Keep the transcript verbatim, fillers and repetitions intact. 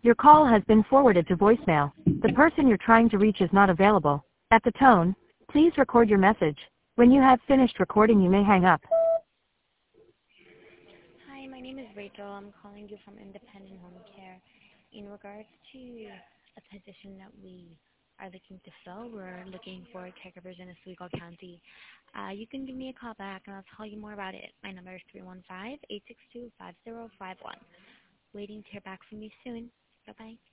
Your call has been forwarded to voicemail. The person you're trying to reach is not available. At the tone, please record your message. When you have finished recording, you may hang up. Hi, my name is Rachel. I'm calling you from Independent Home Care. In regards to a position that we are looking to fill, we're looking for caregivers in Oswego County. Uh, you can give me a call back and I'll tell you more about it. My number is three one five, eight six two, five zero five one. Waiting to hear back from you soon. Bye-bye.